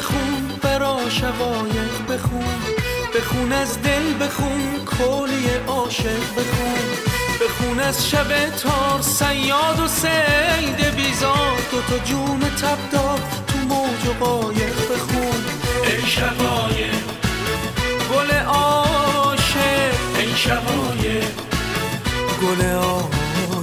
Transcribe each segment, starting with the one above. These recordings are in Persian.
بخون، برا شقایق بخون، بخون از دل بخون، کلی عاشق بخون، بخون از شب تار صیاد و صید بیزار، دوتا جون تبدار تو موج و قایق بخون. ای شقایق گل عاشق، ای شقایق گل عاشق.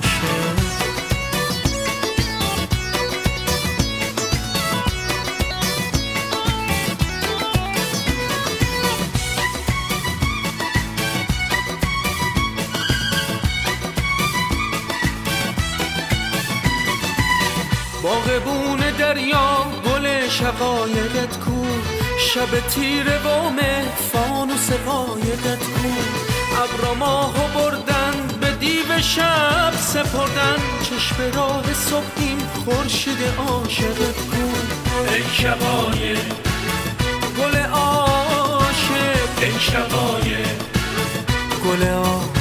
باغبون دریا گل شقایقت کو، شب تیره و مه فانوس قایقت کو، ابر ماهو بردن به دیو شب سپردن، چشم راه صبحیم خورشید عاشقت کو. ای شقایق گل عاشق، ای شقایق گل عاشق.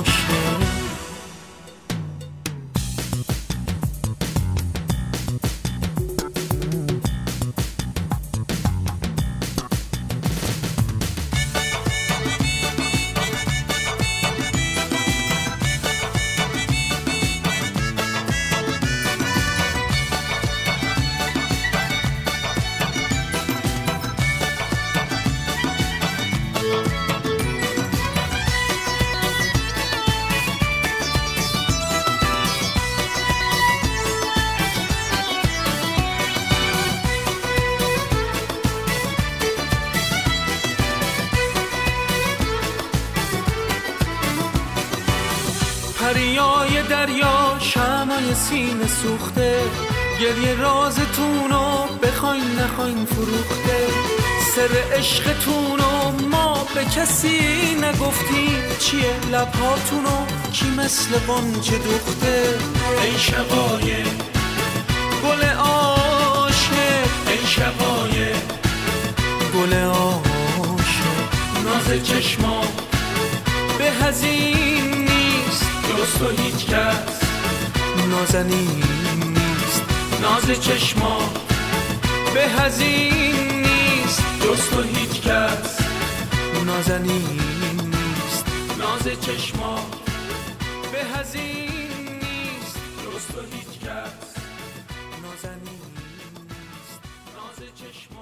پریای دریا شمعای سینه سوخته، گریه رازتونو بخواین نخواین فروخته، سر عشقتونو ما به کسی نگفتیم، چیه لبهاتونو کی مثل بانجه دوخته. ای شقایق گل عاشق، ای شقایق گل عاشق. ناز چشما به هزین جز تو هیچ کس نازنین نیست، ناز چشما به هزین نیست، جز تو هیچ کس نازنین نیست، ناز چشما به هزین نیست، جز تو هیچ کس نازنین نیست، ناز چشما